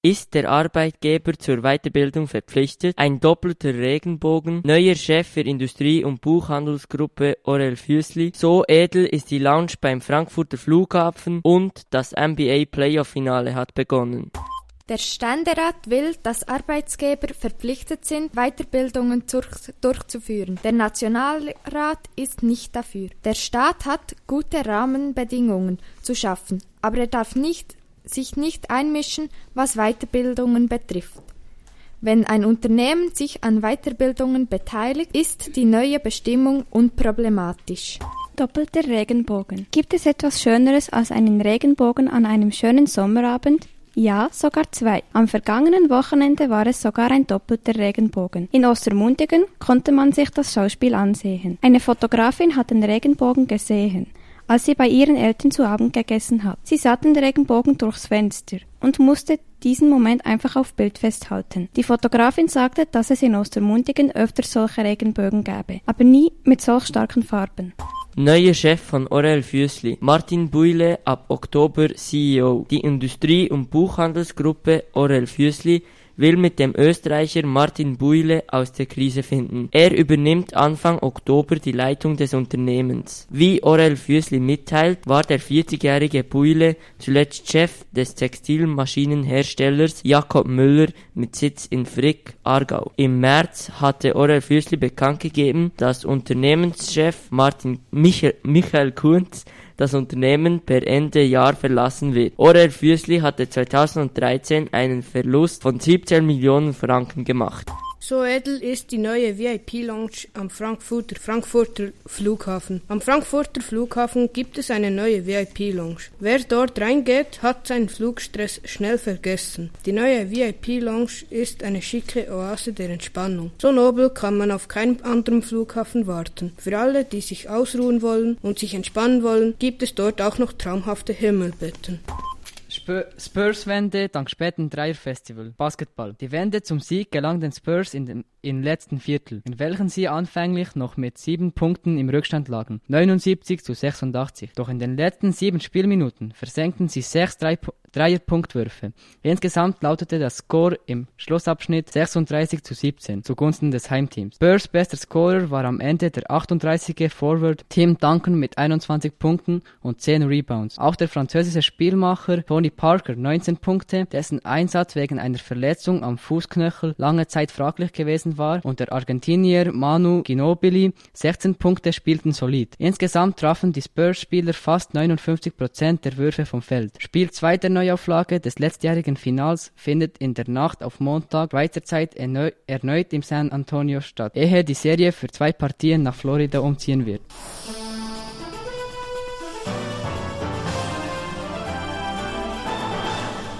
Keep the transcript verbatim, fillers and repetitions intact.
Ist der Arbeitgeber zur Weiterbildung verpflichtet? Ein doppelter Regenbogen. Neuer Chef für Industrie- und Buchhandelsgruppe Orel Füssli. So edel ist die Lounge beim Frankfurter Flughafen und das N B A-Playoff-Finale hat begonnen. Der Ständerat will, dass Arbeitgeber verpflichtet sind, Weiterbildungen durch- durchzuführen. Der Nationalrat ist nicht dafür. Der Staat hat gute Rahmenbedingungen zu schaffen, aber er darf nicht, sich nicht einmischen, was Weiterbildungen betrifft. Wenn ein Unternehmen sich an Weiterbildungen beteiligt, ist die neue Bestimmung unproblematisch. Doppelter Regenbogen. Gibt es etwas Schöneres als einen Regenbogen an einem schönen Sommerabend? Ja, sogar zwei. Am vergangenen Wochenende war es sogar ein doppelter Regenbogen. In Ostermundigen konnte man sich das Schauspiel ansehen. Eine Fotografin hat den Regenbogen gesehen, als sie bei ihren Eltern zu Abend gegessen hat. Sie sah den Regenbogen durchs Fenster und musste diesen Moment einfach auf Bild festhalten. Die Fotografin sagte, dass es in Ostermundigen öfter solche Regenbögen gäbe, aber nie mit solch starken Farben. Neuer Chef von Orel Füssli, Martin Buyle, ab Oktober C E O. Die Industrie- und Buchhandelsgruppe Orel Füssli will mit dem Österreicher Martin Buyle aus der Krise finden. Er übernimmt Anfang Oktober die Leitung des Unternehmens. Wie Orel Füssli mitteilt, war der vierzigjährige Buyle zuletzt Chef des Textilmaschinenherstellers Jakob Müller mit Sitz in Frick, Aargau. Im März hatte Orel Füssli bekannt gegeben, dass Unternehmenschef Martin Michael, Michael Kunz das Unternehmen per Ende Jahr verlassen wird. Orel Füssli hatte zweitausenddreizehn einen Verlust von siebzehn Millionen Franken gemacht. So edel ist die neue V I P-Lounge am Frankfurter, Frankfurter Flughafen. Am Frankfurter Flughafen gibt es eine neue V I P-Lounge. Wer dort reingeht, hat seinen Flugstress schnell vergessen. Die neue V I P-Lounge ist eine schicke Oase der Entspannung. So nobel kann man auf keinem anderen Flughafen warten. Für alle, die sich ausruhen wollen und sich entspannen wollen, gibt es dort auch noch traumhafte Himmelbetten. Spurs-Wende dank späten Dreier-Festival. Basketball. Die Wende zum Sieg gelang den Spurs in dem im letzten Viertel, in welchen sie anfänglich noch mit sieben Punkten im Rückstand lagen, neunundsiebzig zu sechsundachtzig. Doch in den letzten sieben Spielminuten versenkten sie sechs Dreier-Punktwürfe. Insgesamt lautete das Score im Schlussabschnitt sechsunddreißig zu siebzehn zugunsten des Heimteams. Spurs bester Scorer war am Ende der achtunddreißigjährige Forward Tim Duncan mit einundzwanzig Punkten und zehn Rebounds. Auch der französische Spielmacher Tony Parker neunzehn Punkte, dessen Einsatz wegen einer Verletzung am Fußknöchel lange Zeit fraglich gewesen war, und der Argentinier Manu Ginóbili sechzehn Punkte spielten solid. Insgesamt trafen die Spurs-Spieler fast neunundfünfzig Prozent der Würfe vom Feld. Spiel zwei der Neuauflage des letztjährigen Finals findet in der Nacht auf Montag Schweizer Zeit erneu- erneut im San Antonio statt, ehe die Serie für zwei Partien nach Florida umziehen wird.